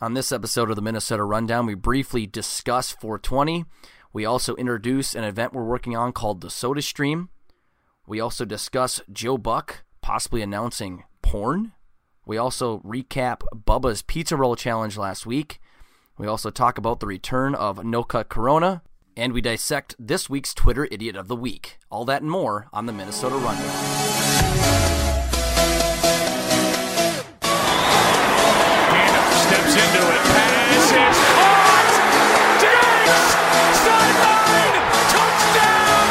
On this episode of the Minnesota Rundown, we briefly discuss 420. We also introduce an event we're working on called the SodaStream. We also discuss Joe Buck possibly announcing porn. We also recap Bubba's Pizza Roll Challenge last week. We also talk about the return of No Cut Corona. And we dissect this week's Twitter Idiot of the Week. All that and more on the Minnesota Rundown. Steps into it, pass is caught! Diggs! Sideline! Touchdown!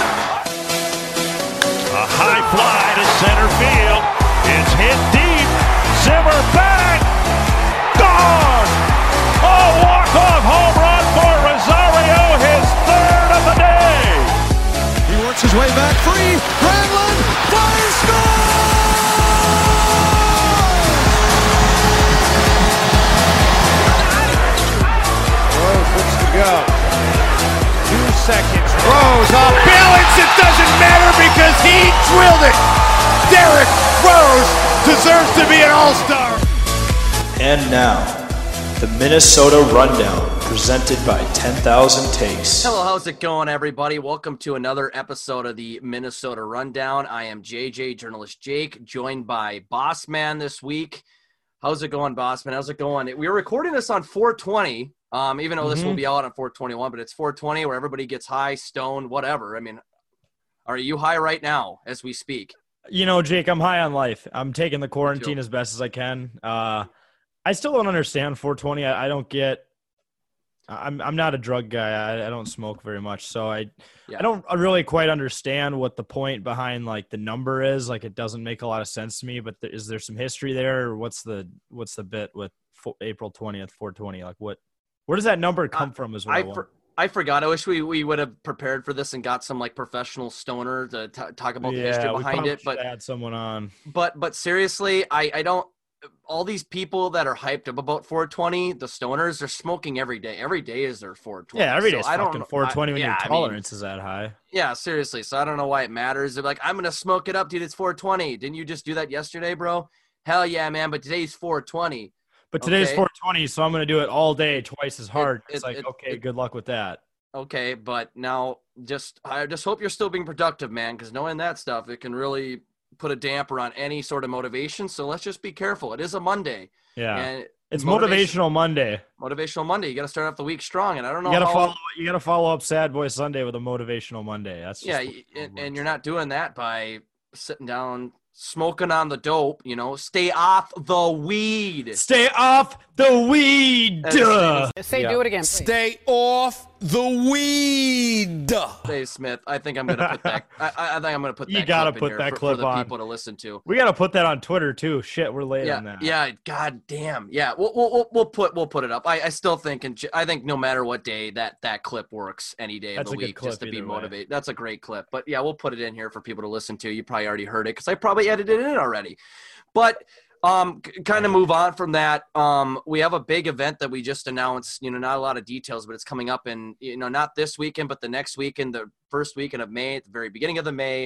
A high fly to center field. It's hit deep. Zimmer back! Gone! A walk-off home run for Rosario, his third of the day! He works his way back free. Granlund fires, score! Looks to go. 2 seconds. Rose off balance. It doesn't matter because he drilled it. Derrick Rose deserves to be an all-star. And now, the Minnesota Rundown, presented by 10,000 Takes. Hello, how's it going, everybody? Welcome to another episode of the Minnesota Rundown. I am JJ, journalist Jake, joined by Boss Man this week. How's it going, Boss Man? How's it going? We were recording this on 420. Even though this will be out on 421, but it's 420 where everybody gets high, stoned, whatever. I mean, are you high right now as we speak? You know, Jake, I'm high on life. I'm taking the quarantine as best as I can. I still don't understand 420. I don't get – I'm not a drug guy. I don't smoke very much. So I don't really quite understand what the point behind, like, the number is. Like, it doesn't make a lot of sense to me. But is there some history there? Or what's the bit with April 20th, 420? Like, where does that number come from as well? I forgot. I wish we would have prepared for this and got some like professional stoner to talk about the history behind it. But had someone on. But seriously, I don't. All these people that are hyped up about 420, the stoners, they're smoking every day. Every day is their 420. Yeah, every day is so fucking 420 when your tolerance is that high. Yeah, seriously. So I don't know why it matters. They're like, I'm gonna smoke it up, dude. It's 420. Didn't you just do that yesterday, bro? Hell yeah, man. But today's 420. But today's 420, so I'm going to do it all day, twice as hard. It's good luck with that. Okay, but now I just hope you're still being productive, man, because knowing that stuff, it can really put a damper on any sort of motivation. So let's just be careful. It is a Monday. Yeah, and it's Motivational Monday. Motivational Monday. You got to start off the week strong, and I don't know. You got to follow up Sad Boy Sunday with a Motivational Monday. That's just and you're not doing that by sitting down. Smoking on the dope, stay off the weed. Stay off the weed. Say do it again, please. Stay off the weed. Dave Smith, I think I'm going to put that. I think I'm going to put that. You got to put that clip for the on. People to listen to. We got to put that on Twitter too. Shit, we're late on that. Yeah, god damn. Yeah, we'll put it up. I still think, I think no matter what day that clip works, any day of the week, just to be motivated. That's a great clip. But yeah, we'll put it in here for people to listen to. You probably already heard it because I probably edited it in already. But kind of move on from that. We have a big event that we just announced, not a lot of details, but it's coming up in, not this weekend, but the next weekend, the first weekend of May, at the very beginning of May,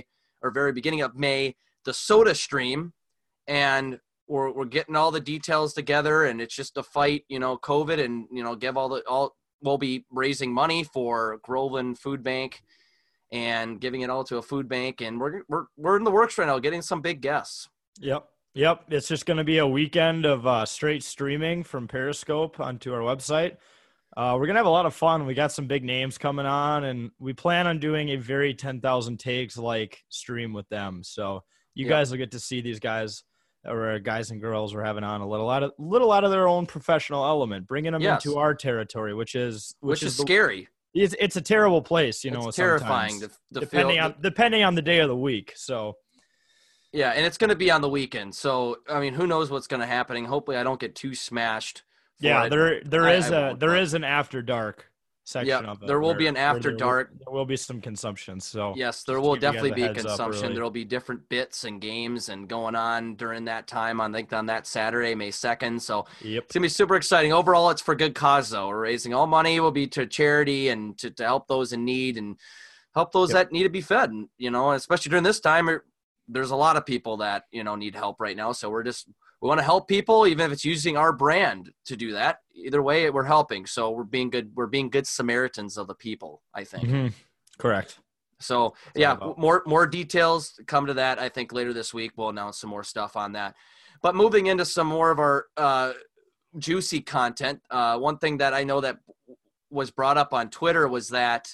the SodaStream. And we're getting all the details together, and it's just a fight, COVID, and, we'll be raising money for Groveland Food Bank and giving it all to a food bank. And we're in the works right now, getting some big guests. Yep. It's just going to be a weekend of straight streaming from Periscope onto our website. We're going to have a lot of fun. We got some big names coming on, and we plan on doing a very 10,000 takes like stream with them. So you guys will get to see these guys, or guys and girls we're having on, a little out of their own professional element, bringing them into our territory, which is scary. It's a terrible place, It's terrifying. Depending on the day of the week. So. Yeah, and it's going to be on the weekend. So, I mean, who knows what's going to happen. Hopefully I don't get too smashed. Yeah, there is an after dark section of it. There will be an after dark. There will be some consumption. So yes, there will definitely be consumption. There will be different bits and games and going on during that time. I think on that Saturday, May 2nd. So It's gonna be super exciting. Overall, it's for good cause though. We're raising all money will be to charity and to help those in need and help those that need to be fed. And especially during this time, there's a lot of people that need help right now. So we're just we want to help people, even if it's using our brand to do that. Either way, we're helping. So we're being good Samaritans of the people, I think. Mm-hmm. Correct. So yeah, more details come to that. I think later this week we'll announce some more stuff on that. But moving into some more of our juicy content, one thing that I know that was brought up on Twitter was that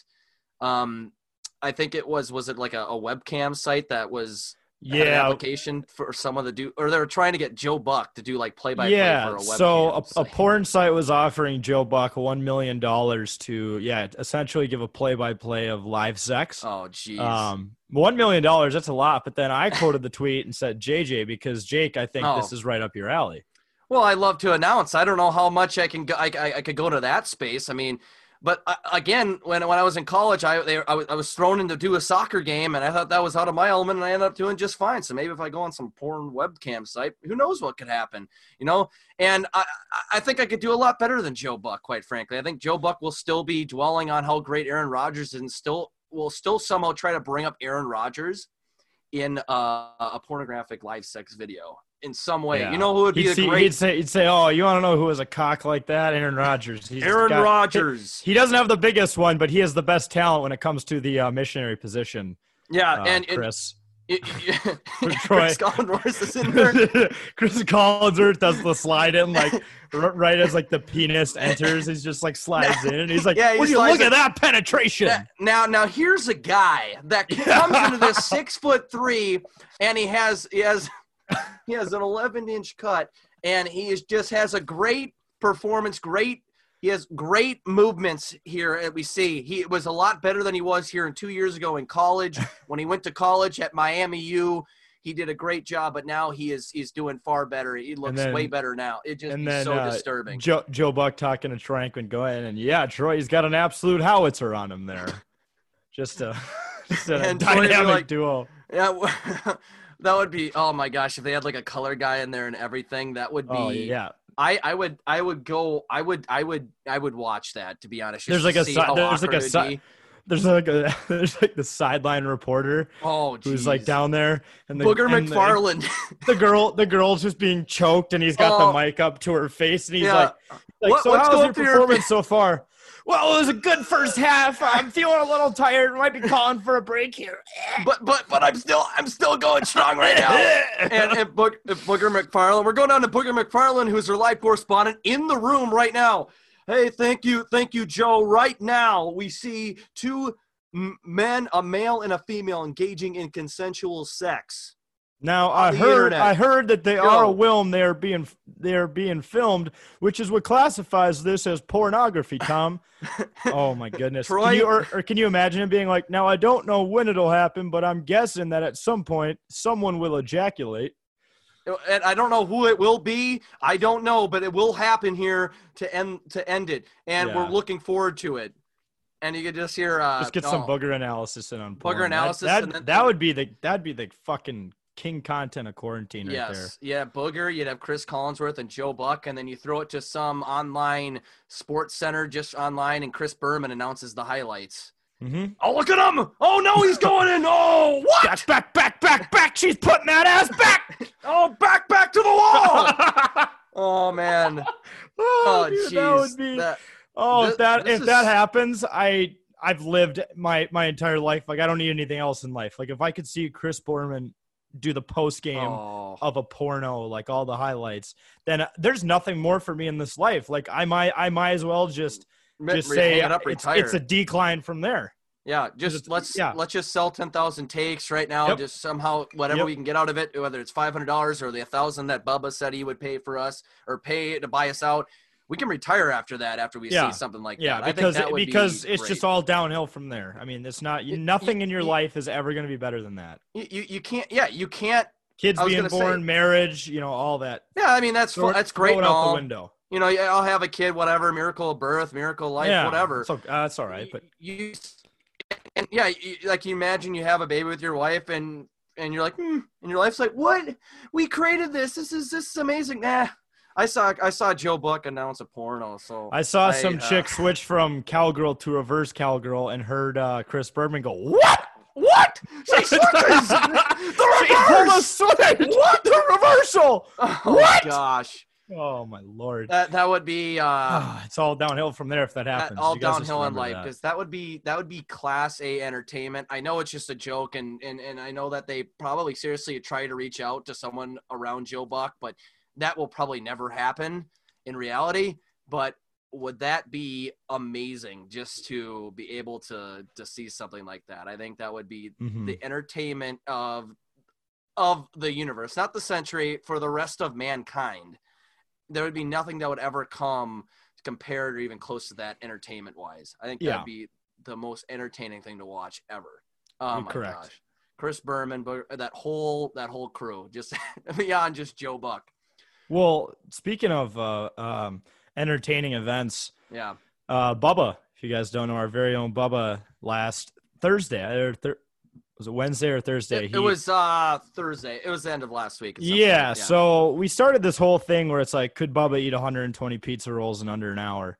I think it was it like a webcam site that was an application for someone to do, or they were trying to get Joe Buck to do like play-by-play for a webcam. So a porn site was offering Joe Buck $1 million to essentially give a play-by-play of live sex. Oh geez. $1 million, that's a lot. But then I quoted the tweet and said JJ, because Jake, I think this is right up your alley. Well, I love to announce. I don't know how much I can go. I could go to that space. I mean, but again, when I was in college, I was thrown in to do a soccer game, and I thought that was out of my element, and I ended up doing just fine. So maybe if I go on some porn webcam site, who knows what could happen, you know? And I think I could do a lot better than Joe Buck, quite frankly. I think Joe Buck will still be dwelling on how great Aaron Rodgers is, and will still somehow try to bring up Aaron Rodgers in a pornographic live sex video in some way. Yeah. You know who would be he'd say, oh, you want to know who has a cock like that? Aaron Rodgers. Aaron Rodgers. He doesn't have the biggest one, but he has the best talent when it comes to the missionary position. Yeah, and Chris. Chris Collinsworth is in there. Chris Collinsworth does the slide in, like right as like the penis enters, he's just like slides in, and he's like, "Would you look at that penetration?" Now here's a guy that comes into this 6'3", and he has an 11-inch cut, and just has a great performance. He has great movements here. And we see he was a lot better than he was here 2 years ago in college. When he went to college at Miami U, he did a great job, but now he's doing far better. He looks way better now. It just is so disturbing. Joe Buck talking to Troy Aikman, go ahead, and Troy's got an absolute howitzer on him there. Just a dynamic duo. Yeah. That would be, oh my gosh, if they had like a color guy in there and everything, that would be. Oh, yeah. I would watch that, to be honest. There's like the sideline reporter. Oh, geez. Who's like down there, and Booger McFarland. The girl's just being choked, and he's got the mic up to her face, and he's like, so how's your performance so far? Well, it was a good first half. I'm feeling a little tired. Might be calling for a break here. But I'm still going strong right now. and Booger McFarland. We're going down to Booger McFarland, who's our live correspondent in the room right now. Hey, thank you, Joe. Right now, we see two men, a male and a female, engaging in consensual sex. Now I heard that they are a film. They are being filmed, which is what classifies this as pornography, Tom. Oh my goodness! Troy, can you imagine it being like, now I don't know when it'll happen, but I'm guessing that at some point someone will ejaculate. And I don't know who it will be. I don't know, but it will happen here to end it, and we're looking forward to it. And you could just hear just get some booger analysis in on porn. Booger analysis. That'd be the fucking king content of quarantine right there. Yeah, Booger, you'd have Chris Collinsworth and Joe Buck, and then you throw it to some online sports center just online, and Chris Berman announces the highlights. Mm-hmm. Oh, look at him! Oh, no, he's going in! Oh, what? Back! She's putting that ass back! Oh, back to the wall! Oh, man. Oh, jeez. If that happens, I've lived my entire life. Like, I don't need anything else in life. Like, if I could see Chris Berman do the post game of a porno, like all the highlights, then there's nothing more for me in this life. Like I might as well just say it's a decline from there. Yeah, let's just sell 10,000 takes right now. Yep. Just somehow whatever we can get out of it, whether it's $500 or the 1,000 that Bubba said he would pay for us or pay to buy us out. We can retire after that, after we see something like that. Yeah, because it's just all downhill from there. I mean, it's not nothing in your life is ever going to be better than that. You can't. Yeah, you can't. Kids being born, marriage, all that. Yeah, I mean that's great. And all. Out the window. I'll have a kid, whatever, miracle of birth, miracle of life, whatever. That's all right. But you imagine you have a baby with your wife, and you're like, and your wife's like, what? We created this. This is amazing. Nah. I saw Joe Buck announce a porno, so I saw some chick switch from cowgirl to reverse cowgirl and heard Chris Berman go, "What?" What? She switches! The reverse! What? The reversal! Oh, what? Gosh. Oh, my Lord. That would be it's all downhill from there if that happens. all downhill in life, because that would be Class A entertainment. I know it's just a joke, and I know that they probably seriously try to reach out to someone around Joe Buck, but that will probably never happen in reality. But would that be amazing just to be able to see something like that? I think that would be the entertainment of the universe, not the century, for the rest of mankind. There would be nothing that would ever come compared or even close to that entertainment wise. I think that'd be the most entertaining thing to watch ever. Oh my gosh. Chris Berman, that whole crew, just beyond just Joe Buck. Well, speaking of entertaining events, Bubba, if you guys don't know, our very own Bubba, last Thursday, was it Wednesday or Thursday? It was Thursday. It was the end of last week. Yeah, so we started this whole thing where it's like, could Bubba eat 120 pizza rolls in under an hour?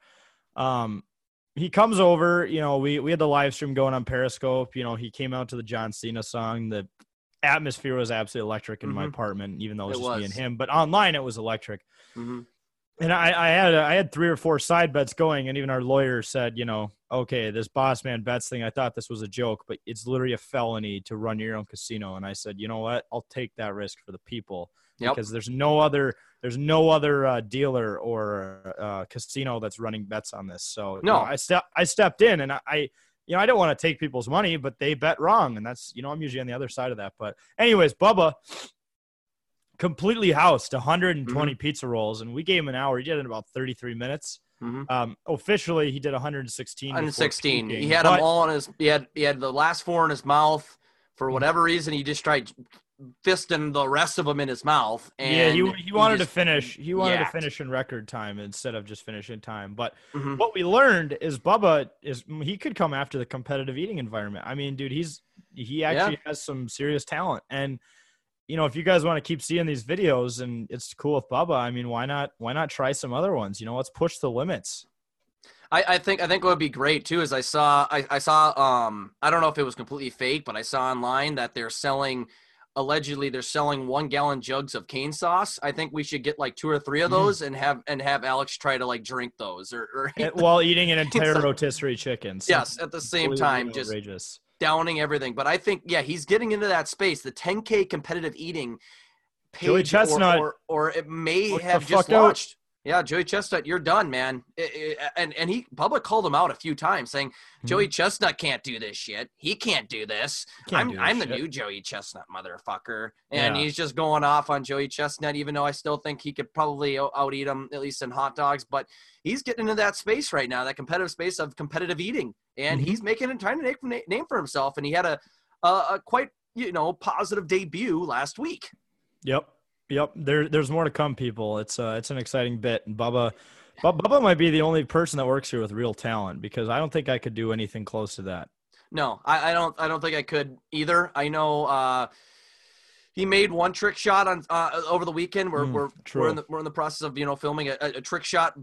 He comes over, we had the live stream going on Periscope. He came out to the John Cena song. The atmosphere was absolutely electric in my apartment, even though it was just me and him. But online, it was electric. And I had 3 or 4 side bets going, and even our lawyer said, okay, this boss man bets thing, I thought this was a joke, but it's literally a felony to run your own casino. And I said, you know what? I'll take that risk for the people because there's no other dealer or casino that's running bets on this. So I stepped in, and I don't want to take people's money, but they bet wrong, and that's I'm usually on the other side of that. But anyways, Bubba completely housed 120 pizza rolls, and we gave him an hour. He did it in about 33 minutes. Officially, he did 116. 116. He had them all in his. He had the last 4 in his mouth. For whatever reason, he just tried fisting the rest of them in his mouth. And he wanted to finish. He wanted to finish in record time instead of just finish in time. But what we learned is Bubba he could come after the competitive eating environment. I mean, dude, he actually has some serious talent. And if you guys want to keep seeing these videos and it's cool with Bubba, I mean, why not try some other ones? Let's push the limits. I think what would be great too is I saw I don't know if it was completely fake, but I saw online that allegedly they're selling 1-gallon jugs of cane sauce. I think we should get like 2 or 3 of those and have Alex try to like drink those or while eating an entire rotisserie chicken. Yes, at the same time, just outrageous. Downing everything. But I think he's getting into that space, the 10K competitive eating page. Joey Chestnut, or it may have just launched. Yeah, Joey Chestnut, you're done, man. And Bubba called him out a few times saying, Joey Chestnut can't do this shit. He can't do this. I'm the new Joey Chestnut, motherfucker. And he's just going off on Joey Chestnut, even though I still think he could probably out-eat him, at least in hot dogs. But he's getting into that space right now, that competitive space of competitive eating. And he's making a trying to make a name for himself. And he had a quite, positive debut last week. Yep. There's more to come, people. It's an exciting bit. And Bubba might be the only person that works here with real talent, because I don't think I could do anything close to that. No, I don't think I could either. I know he made one trick shot on over the weekend. We're in the process of filming a trick shot.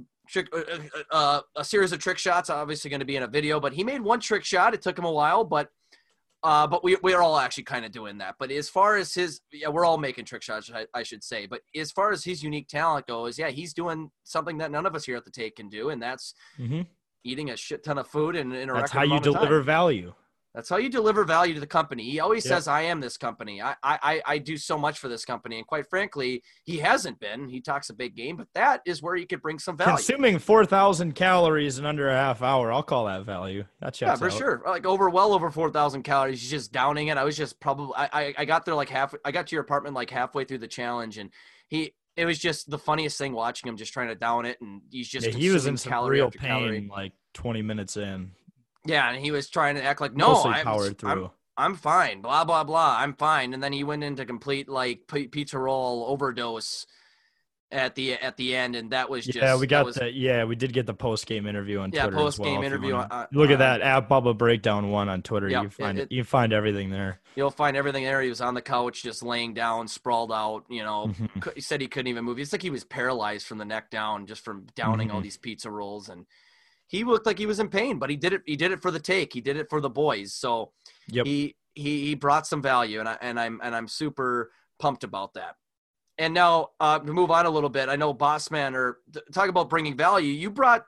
A series of trick shots, obviously going to be in a video, but he made one trick shot. It took him a while, but we're all actually kind of doing that. But as far as we're all making trick shots, I should say. But as far as his unique talent goes, he's doing something that none of us here at the Take can do, and that's eating a shit ton of food in a record amount of time. That's how you deliver value. That's how you deliver value to the company. He always says, I am this company. I do so much for this company. And quite frankly, he hasn't been. He talks a big game, but that is where he could bring some value. Consuming 4,000 calories in under a half hour, I'll call that value. That checks out. Sure. Like well over 4,000 calories. He's just downing it. I was just probably I got there I got to your apartment like halfway through the challenge, and it was just the funniest thing watching him just trying to down it, and he's just he was in some real pain like 20 minutes in. Yeah, and he was trying to act like, no, I'm fine, blah, blah, blah, I'm fine. And then he went into complete, like, pizza roll overdose at the end, and that was just... Yeah, we did get the post-game interview on Twitter as well. Yeah, post-game interview. Look at that, at Bubba Breakdown 1 on Twitter. You can find everything there. You'll find everything there. He was on the couch just laying down, sprawled out, He said he couldn't even move. It's like he was paralyzed from the neck down just from downing all these pizza rolls, and... He looked like he was in pain, but he did it for the Take. He did it for the boys. So he he brought some value, and I'm super pumped about that. And now to move on a little bit, I know Bossman, or talk about bringing value. You brought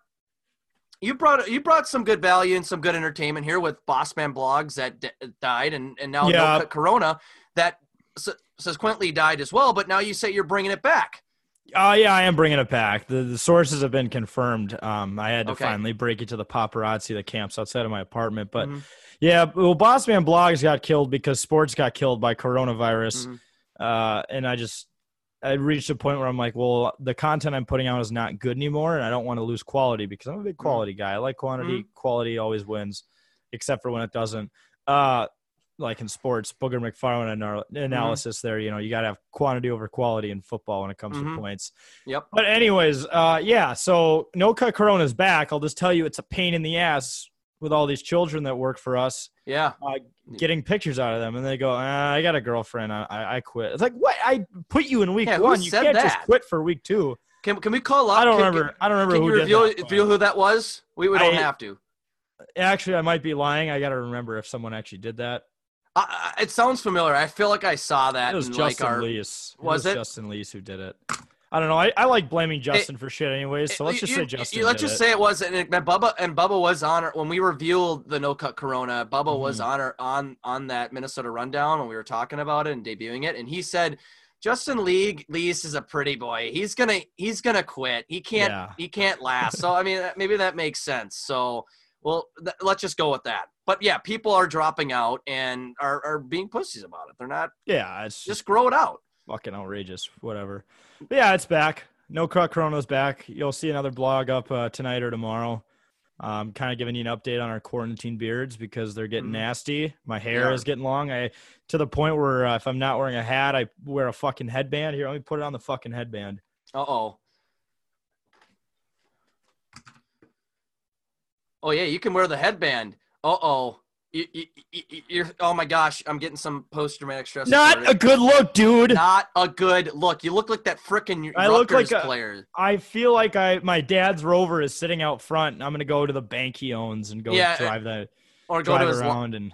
some good value and some good entertainment here with Bossman Blogs that died, and now No Cut Corona that subsequently died as well. But now you say you're bringing it back. Yeah, I am bringing it back. The sources have been confirmed. I had to finally break it to the paparazzi that camps outside of my apartment. But yeah, well, Bossman Blogs got killed because sports got killed by coronavirus. And I reached a point where I'm like, well, the content I'm putting out is not good anymore, and I don't want to lose quality because I'm a big quality guy. I like quantity. Quality always wins, except for when it doesn't. Like in sports, Booger McFarland analysis there, you got to have quantity over quality in football when it comes to points. Yep. But anyways, so No Cut Corona's back. I'll just tell you it's a pain in the ass with all these children that work for us. Yeah. Getting pictures out of them, and they go, I got a girlfriend. I quit. It's like, what? I put you in week 1. You can't just quit for week 2. Can we call up? I don't remember Can who you reveal who that was? We don't have to. Actually, I might be lying. I got to remember if someone actually did that. It sounds familiar. I feel like I saw that. It was Justin Lease. Was it Justin Lease who did it? I don't know. I like blaming Justin for shit anyways, so let's just say Justin. Let's just say it was, and Bubba was on when we revealed the No Cut Corona. Bubba was on that Minnesota Rundown when we were talking about it and debuting it, and he said Justin Lease is a pretty boy. He's gonna quit. He can't last. So I mean, maybe that makes sense. So let's just go with that. But yeah, people are dropping out and are being pussies about it. They're not. Yeah, it's just grow it out. Fucking outrageous. Whatever. But yeah, it's back. No Cut Corona's back. You'll see another blog up tonight or tomorrow. Kind of giving you an update on our quarantine beards because they're getting nasty. My hair is getting long. To the point where if I'm not wearing a hat, I wear a fucking headband. Here, let me put it on the fucking headband. Oh yeah, you can wear the headband. You're oh my gosh, I'm getting some post-traumatic stress. Not a good look, dude. Not a good look. You look like that frickin' Rutgers player. I feel like my dad's Rover is sitting out front, and I'm gonna go to the bank he owns and go drive around and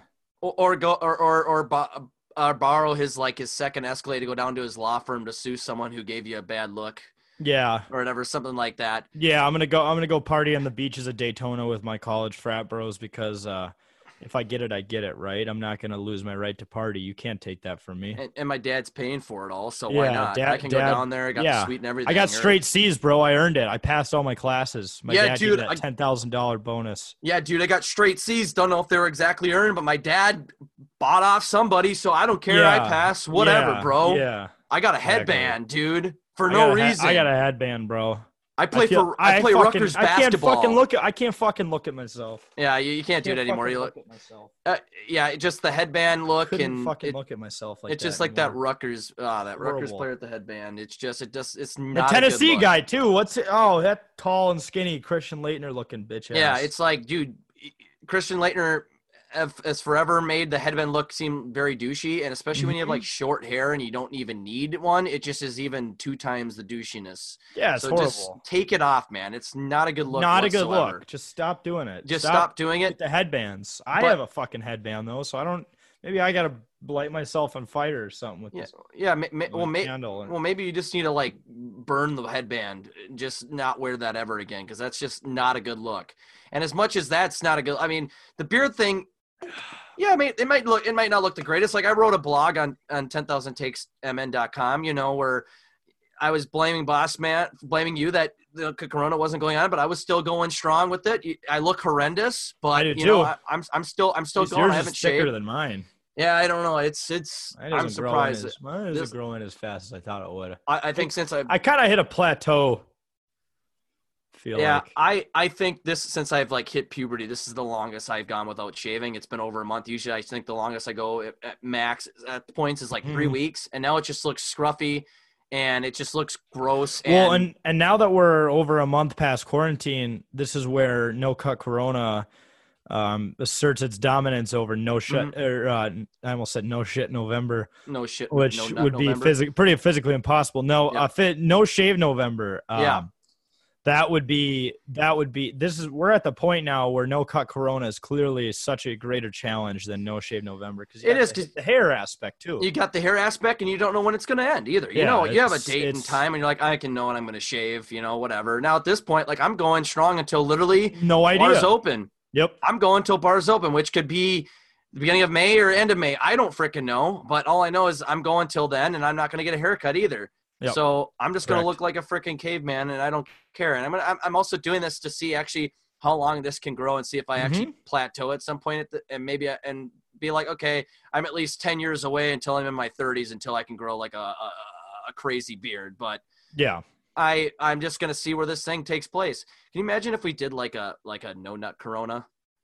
borrow his second Escalade to go down to his law firm to sue someone who gave you a bad look. Yeah. Or whatever, something like that. Yeah, I'm gonna go party on the beaches of Daytona with my college frat bros because if I get it, I get it, right? I'm not going to lose my right to party. You can't take that from me. And my dad's paying for it all, so why not? I can go down there. I got the suite and everything. I got straight C's, bro. I earned it. I passed all my classes. My dad gave that $10,000 bonus. Yeah, dude, I got straight C's. Don't know if they were exactly earned, but my dad bought off somebody, so I don't care. I passed. Whatever, bro. Yeah. I got a headband, dude, for no reason. I got a headband, bro. I play Rutgers basketball. I can't fucking look at myself. Yeah, you can't do it anymore. You look at myself. Yeah, just the headband look and look at myself like it's just like that Rutgers Rutgers player at the headband. It's not the Tennessee guy too. That tall and skinny Christian Laettner looking bitch ass. Yeah, it's like, dude, Christian Laettner has forever made the headband look seem very douchey, and especially when you have short hair and you don't even need one, it just is even 2 times the douchiness. Yeah, it's horrible. Just take it off, man. It's not a good look. Not a good look. Just stop doing it. Stop doing it. With the headbands. I have a fucking headband though, so I don't. Maybe I gotta light myself on fire or something with this. Yeah. Maybe you just need to burn the headband, and just not wear that ever again, because that's just not a good look. And as much as that's not a good, the beard thing. Yeah, it might not look the greatest. Like I wrote a blog on 10,000takesmn.com, where I was blaming you that the Corona wasn't going on, but I was still going strong with it. I look horrendous, but I do too. I'm still going. Yours I haven't is thicker shaved than mine. Yeah, I don't know. I'm surprised. Mine isn't growing as fast as I thought it would. I think since I kind of hit a plateau. I think since I've hit puberty, this is the longest I've gone without shaving. It's been over a month. Usually I think the longest I go at max at points is 3 weeks, and now it just looks scruffy and it just looks gross. And now that we're over a month past quarantine, this is where No Cut Corona asserts its dominance over No Shit I almost said No Shit November. No shit, which would be pretty physically impossible. No Shave November. That would be we're at the point now where no cut Corona is clearly such a greater challenge than no shave November, because it is, because the hair aspect too. You got the hair aspect, and you don't know when it's going to end either. You have a date and time, and you're like, I can know when I'm going to shave, whatever. Now at this point, like, I'm going strong until literally no idea. Bars open. Yep. I'm going till bars open, which could be the beginning of May or end of May. I don't freaking know, but all I know is I'm going till then, and I'm not going to get a haircut either. Yep. So I'm just going to look like a freaking caveman, and I don't care. And I'm also doing this to see actually how long this can grow and see if I actually plateau at some point and be like, okay, I'm at least 10 years away until I'm in my 30s until I can grow like a crazy beard. But yeah, I'm just going to see where this thing takes place. Can you imagine if we did like a no nut Corona?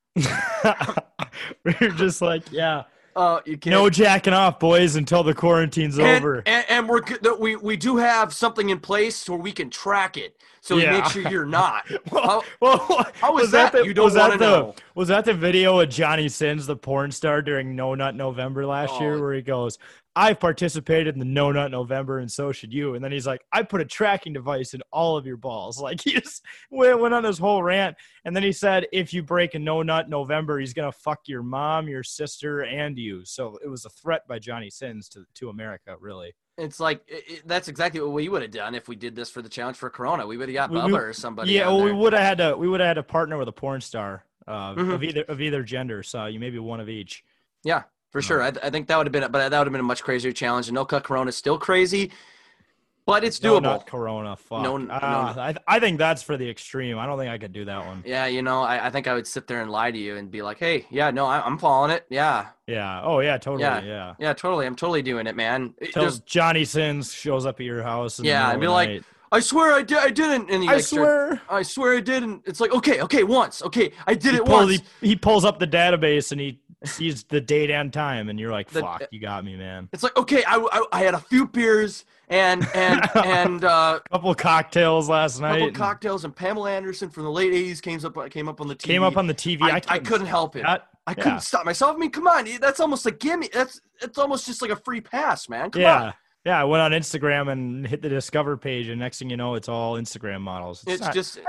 We're just like, yeah. You can't. No jacking off, boys, until the quarantine's over. And we do have something in place where we can track it, so we make sure you're not. How was that? You don't want to know. Was that the video of Johnny Sins, the porn star, during No Nut November last year, where he goes, I've participated in the No Nut November, and so should you. And then he's like, I put a tracking device in all of your balls. Like, he just went on this whole rant. And then he said, if you break a No Nut November, he's going to fuck your mom, your sister, and you. So it was a threat by Johnny Sins to America, really. It's like, that's exactly what we would have done if we did this for the challenge for Corona. We would have got Bubba or somebody. Yeah, well, we would have had to partner with a porn star of either gender. So you maybe one of each. Yeah. For sure. I think that would have been a much crazier challenge. And no cut Corona is still crazy, but it's doable. No nut Corona. Fuck. I think that's for the extreme. I don't think I could do that one. Yeah. I think I would sit there and lie to you and be like, hey, yeah, no, I'm following it. Yeah. Yeah. Oh yeah. Totally. Yeah. Yeah. Totally. I'm totally doing it, man. Till Johnny Sins shows up at your house. I'd be like, I swear I didn't. And I swear I didn't. It's like, okay, once. Okay, I did it once. He pulls up the database and he sees the date and time, and you're like, fuck, you got me, man. It's like, okay, I had a few beers and a couple of cocktails last night. And Pamela Anderson from the late 80s came up on the TV. Came up on the TV. I couldn't help it. I couldn't stop myself. I mean, come on. That's almost like gimme. It's almost just like a free pass, man. Come on. Yeah, I went on Instagram and hit the Discover page, and next thing you know, it's all Instagram models. It's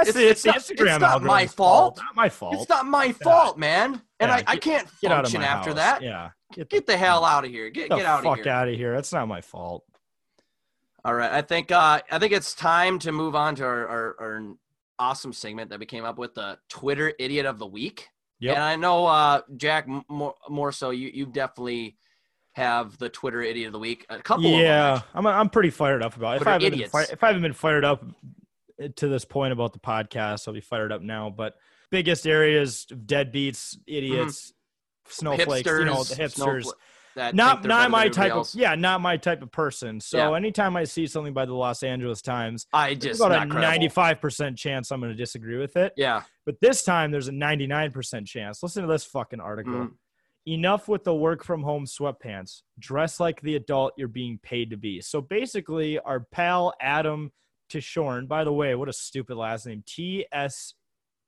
not my fault. Not my fault. It's not my fault, man. And I can't function after that. Yeah, get the hell out of here. Get out of here. Fuck out of here. That's not my fault. All right, I think it's time to move on to our awesome segment that we came up with, the Twitter Idiot of the Week. Yep. And I know Jack, more so you definitely have the Twitter Idiot of the Week. A couple of them. I'm pretty fired up about it. If I haven't been fired up to this point about the podcast, I'll be fired up now. But biggest areas of deadbeats, idiots, snowflakes, hipsters, the hipsters. Not my type of not my type of person. So anytime I see something by the Los Angeles Times, there's about a 95% chance I'm going to disagree with it. Yeah. But this time there's a 99% chance. Listen to this fucking article. Enough with the work from home sweatpants. Dress like the adult you're being paid to be. So basically, our pal Adam Tishorn, by the way, what a stupid last name. Tshorn.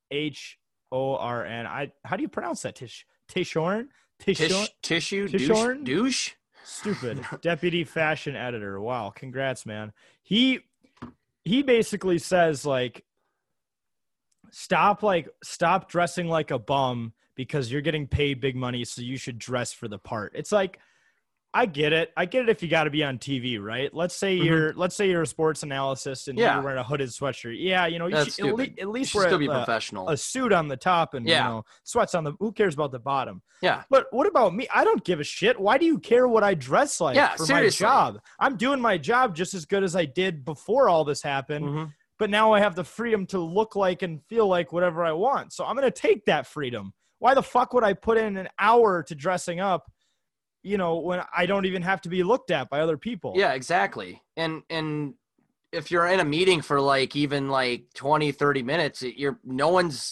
How do you pronounce that? Tishorn? Tishorn? Douche? Stupid. Deputy fashion editor. Wow. Congrats, man. He basically says, like, stop dressing like a bum, because you're getting paid big money, so you should dress for the part. It's like, I get it if you got to be on TV, right? Let's say you're a sports analyst and you're wearing a hooded sweatshirt. Yeah, you should at least wear be professional. A suit on the top and sweats on the. Who cares about the bottom? Yeah. But what about me? I don't give a shit. Why do you care what I dress like for seriously. my job? I'm doing my job just as good as I did before all this happened. But now I have the freedom to look like and feel like whatever I want. So I'm going to take that freedom. Why the fuck would I put in an hour to dressing up, when I don't even have to be looked at by other people? Yeah, exactly. And if you're in a meeting for even 20, 30 minutes, no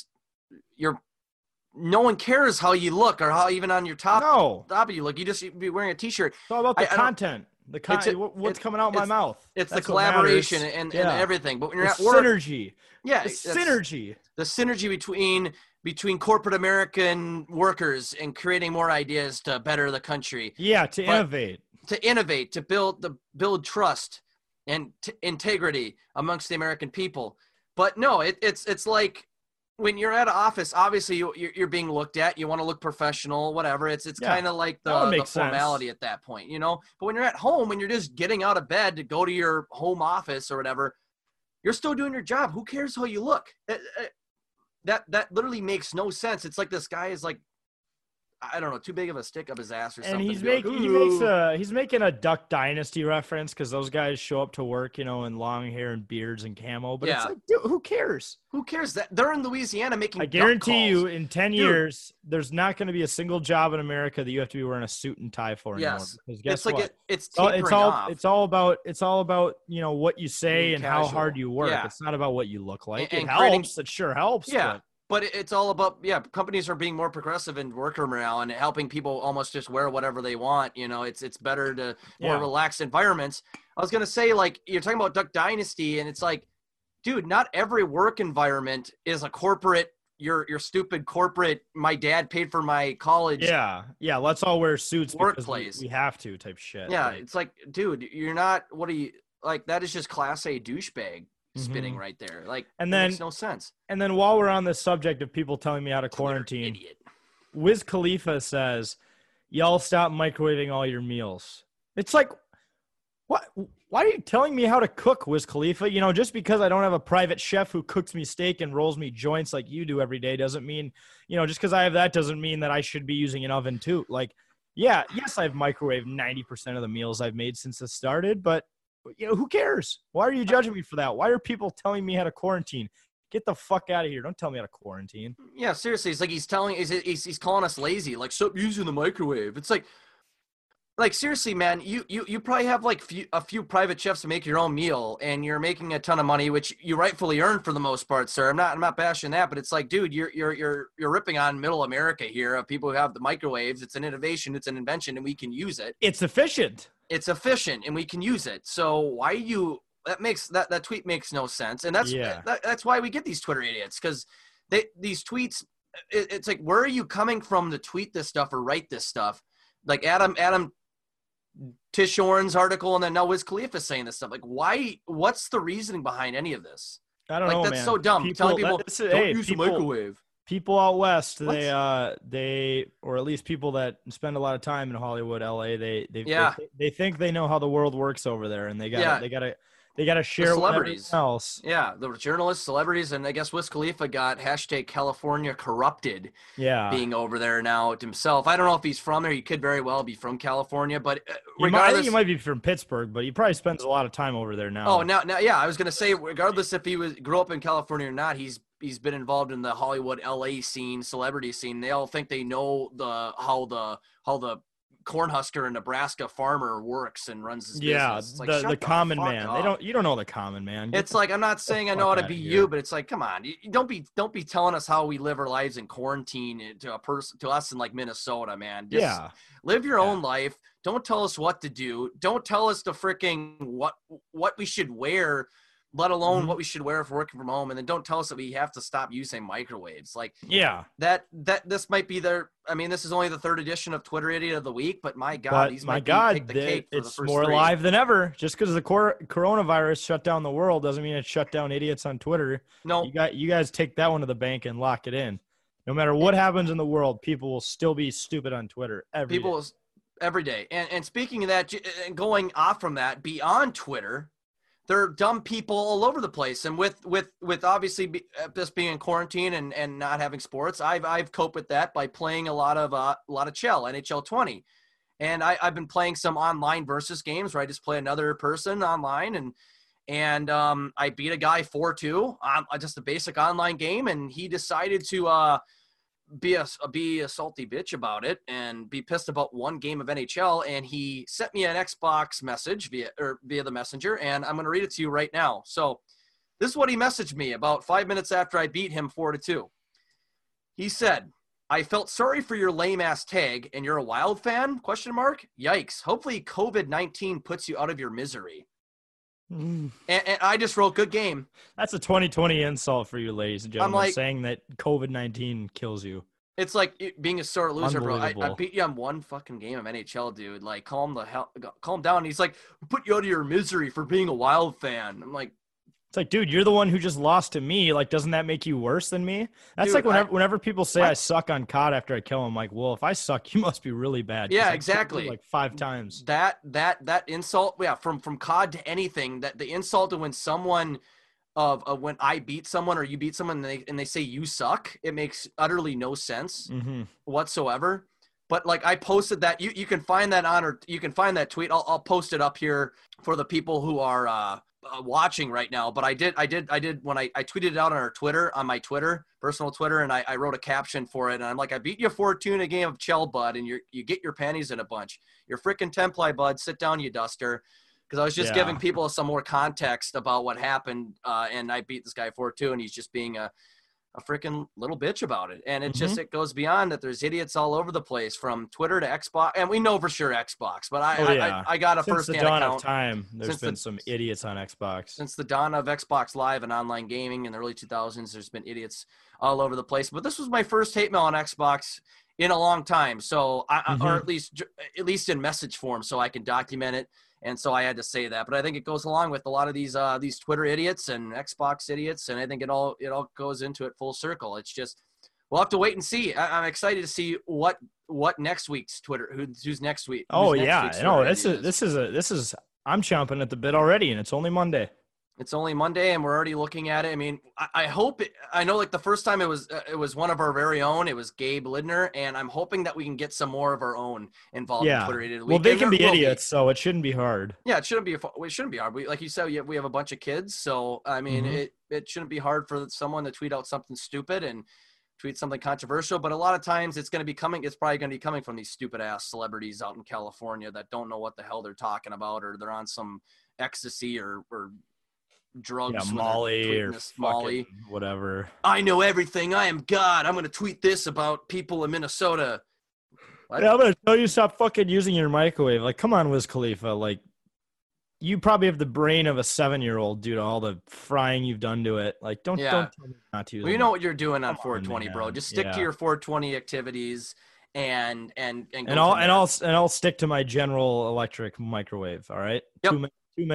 one cares how you look or how even on your top of you look. You just be wearing a t-shirt. It's all about the content. What's coming out my mouth. It's the collaboration and everything. But when you're at work, synergy. Yeah, synergy. The synergy between corporate American workers and creating more ideas to better the country. Yeah, innovate. To innovate, to build trust and integrity amongst the American people. But no, it's like when you're at an office, obviously you're being looked at. You want to look professional, whatever. It's kind of like the formality at that point, you know. But when you're at home, when you're just getting out of bed to go to your home office or whatever, you're still doing your job. Who cares how you look? That literally makes no sense. It's like this guy is like, I don't know, too big of a stick up his ass or something. And he's making a Duck Dynasty reference because those guys show up to work, you know, in long hair and beards and camo. But it's like, dude, who cares? Who cares? That they're in Louisiana making. I guarantee you, in 10 years, there's not going to be a single job in America that you have to be wearing a suit and tie for anymore. Because guess what? It's off. It's all about you know what you say and how hard you work. It's not about what you look like. It helps. It sure helps. Yeah. But it's all about, companies are being more progressive in worker morale and helping people almost just wear whatever they want. You know, it's better to more relaxed environments. I was going to say, like, you're talking about Duck Dynasty, and it's like, dude, not every work environment is a corporate, your stupid corporate, my dad paid for my college. Yeah, let's all wear suits workplace. Because we have to type shit. Yeah, it's like, dude, you're not, what are you, like, that is just class A douchebag. Spitting right there, like, and then makes no sense. And then while we're on the subject of people telling me how to quarantine, Wiz Khalifa says, "Y'all stop microwaving all your meals." It's like, what? Why are you telling me how to cook, Wiz Khalifa? You know, just because I don't have a private chef who cooks me steak and rolls me joints like you do every day doesn't mean, you know, just because I have that doesn't mean that I should be using an oven too. Like, yes, I've microwaved 90% of the meals I've made since it started, but you know, who cares? Why are you judging me for that? Why are people telling me how to quarantine? Get the fuck out of here. Don't tell me how to quarantine. Yeah, seriously. It's like he's calling us lazy. Like, stop using the microwave. It's like seriously, man, you probably have like a few private chefs to make your own meal and you're making a ton of money, which you rightfully earn for the most part, sir. I'm not bashing that, but it's like, dude, you're ripping on middle America here of people who have the microwaves. It's an innovation, it's an invention, and we can use it. It's efficient. It's efficient and we can use it. So why that tweet makes no sense. And that's why we get these Twitter idiots. Cause these tweets, it's like, where are you coming from to tweet this stuff or write this stuff? Like Adam Tishorn's article. And then now Wiz Khalifa saying this stuff. Like what's the reasoning behind any of this? I don't know, that's man. so dumb. Telling people don't use the microwave. People out west, they or at least people that spend a lot of time in Hollywood, LA, they think they know how the world works over there, and they gotta share celebrities else. Yeah, the journalists, celebrities, and I guess Wiz Khalifa got #California corrupted. Yeah, being over there now himself. I don't know if he's from there. He could very well be from California, but I think he might be from Pittsburgh, but he probably spends a lot of time over there now. Oh, now, yeah, I was gonna say, regardless if he grew up in California or not, he's been involved in the Hollywood, LA scene, celebrity scene. They all think they know how the Cornhusker and Nebraska farmer works and runs his business. It's like, the common man. You don't know the common man. It's like, I'm not saying I know how to be you, but it's like, come on, you don't be telling us how we live our lives in quarantine to us in like Minnesota, man. Just live your own life. Don't tell us what to do. Don't tell us the freaking what we should wear, let alone what we should wear if we're working from home. And then don't tell us that we have to stop using microwaves. Like, that this might be this is only the third edition of Twitter Idiot of the Week, but my God, take the cake for the first more three. Alive than ever. Just because the coronavirus shut down the world doesn't mean it shut down idiots on Twitter. No, you guys take that one to the bank and lock it in. No matter what happens in the world, people will still be stupid on Twitter every day. And speaking of that, and going off from that, beyond Twitter, there are dumb people all over the place. And with obviously just being in quarantine and not having sports, I've coped with that by playing a lot of NHL 20. And I've been playing some online versus games where I just play another person online and I beat a guy 4-2 on just a basic online game, and he decided to be a salty bitch about it and be pissed about one game of NHL, and he sent me an Xbox message via the messenger, and I'm going to read it to you right now. So this is what he messaged me about 5 minutes after I beat him 4-2. He said, "I felt sorry for your lame ass tag, and you're a Wild fan? ? Yikes. Hopefully COVID-19 puts you out of your misery." And I just wrote, "Good game." That's a 2020 insult for you, ladies and gentlemen. I'm like, saying that COVID-19 kills you. It's like being a sore loser, bro. I beat you on one fucking game of NHL, dude. Like, calm down. He's like, "Put you out of your misery for being a Wild fan." I'm like, It's like, dude, you're the one who just lost to me. Like, doesn't that make you worse than me? That's dude, like whenever people say I suck on COD after I kill them, I'm like, well, if I suck, you must be really bad. Yeah, exactly. Like 5 times. That insult, yeah, from COD to anything, that the insult to when someone when I beat someone or you beat someone and they say you suck, it makes utterly no sense whatsoever. But like I posted that, you can find that or you can find that tweet. I'll post it up here for the people who are watching right now. But I did when I tweeted it out on my Twitter, personal Twitter, and I wrote a caption for it. And I'm like, I beat you 4-2 in a game of Chell, bud, and you get your panties in a bunch. You're freaking Templi, bud. Sit down, you duster. Because I was just giving people some more context about what happened, and I beat this guy 4-2, and he's just being a freaking little bitch about it. And it goes beyond that. There's idiots all over the place, from Twitter to Xbox, and we know for sure Xbox, but I got a first-hand account. Since the dawn of time, there's been some idiots on Xbox. Since the dawn of Xbox Live and online gaming in the early 2000s, there's been idiots all over the place. But this was my first hate mail on Xbox in a long time, so or at least in message form, so I can document it. And so I had to say that, but I think it goes along with a lot of these Twitter idiots and Xbox idiots, and I think it all goes into it full circle. It's just we'll have to wait and see. I'm excited to see what next week's Twitter who's next week. Oh yeah, no, this is I'm chomping at the bit already, and it's only Monday. It's only Monday, and we're already looking at it. I mean, I hope I know like the first time it was one of our very own. It was Gabe Lidner, and I'm hoping that we can get some more of our own involved in Twitter. Well, they can be idiots, so it shouldn't be hard. Yeah, it shouldn't be hard. Like you said, we have a bunch of kids, so I mean, it shouldn't be hard for someone to tweet out something stupid and tweet something controversial. But a lot of times, it's probably going to be coming from these stupid ass celebrities out in California that don't know what the hell they're talking about, or they're on some ecstasy or drugs, Molly or Molly, whatever. I know everything. I am God. I'm going to tweet this about people in Minnesota. Yeah, I'm going to tell you, stop fucking using your microwave. Like, come on, Wiz Khalifa. Like, you probably have the brain of a 7-year-old due to all the frying you've done to it. Like, don't tell me not to use it. Well, you know what you're doing on 420, bro. Just stick to your 420 activities and I'll stick to my General Electric microwave. All right. Yep.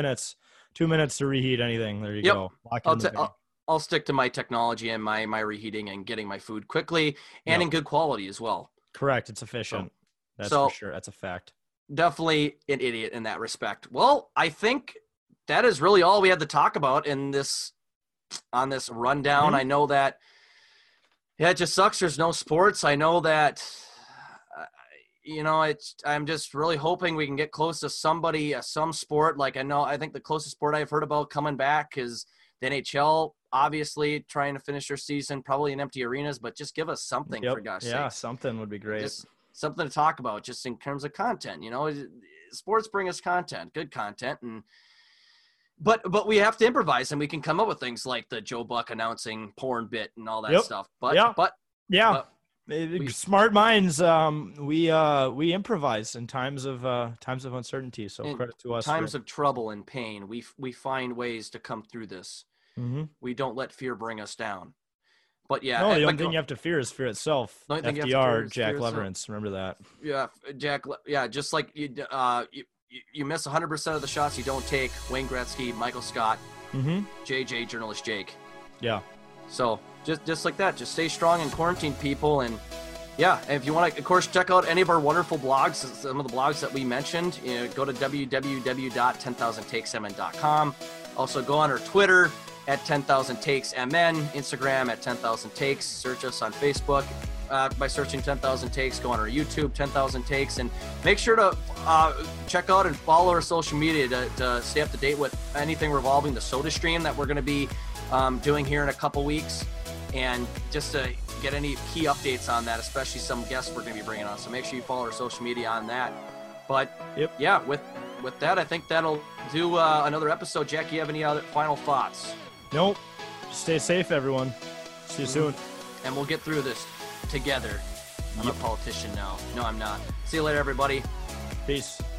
2 minutes to reheat anything. There you go. I'll stick to my technology and my reheating and getting my food quickly and in good quality as well. Correct. It's efficient. That's for sure. That's a fact. Definitely an idiot in that respect. Well, I think that is really all we had to talk about on this rundown. I know that it just sucks. There's no sports. I know that I'm just really hoping we can get close to some sport. Like I think the closest sport I've heard about coming back is the NHL, obviously trying to finish their season, probably in empty arenas, but just give us something for gosh sake. Yeah, something would be great. Just something to talk about just in terms of content, sports bring us content, good content. But we have to improvise, and we can come up with things like the Joe Buck announcing porn bit and all that stuff. But smart minds, we improvise in times of uncertainty. So credit to us. Times of trouble and pain, we find ways to come through this. We don't let fear bring us down. But the only thing you have to fear is fear itself. FDR, Jack Leverance, remember that? Yeah, Jack. Yeah, just like you miss 100% of the shots you don't take. Wayne Gretzky, Michael Scott, JJ, journalist Jake. Yeah. So just like that, just stay strong in quarantine, people. And if you want to, of course, check out any of our wonderful blogs, some of the blogs that we mentioned, go to www.10000takesmn.com. Also go on our Twitter at 10,000takesmn, Instagram at 10,000 takes. Search us on Facebook by searching 10,000 takes. Go on our YouTube, 10,000 takes, and make sure to check out and follow our social media to stay up to date with anything revolving the Soda Stream that we're going to be doing here in a couple weeks, and just to get any key updates on that, especially some guests we're going to be bringing on. So make sure you follow our social media on that. But with that, I think that'll do another episode. Jack, you have any other final thoughts? Nope. Stay safe, everyone. See you soon. And we'll get through this together. I'm a politician now. No, I'm not. See you later, everybody. Peace.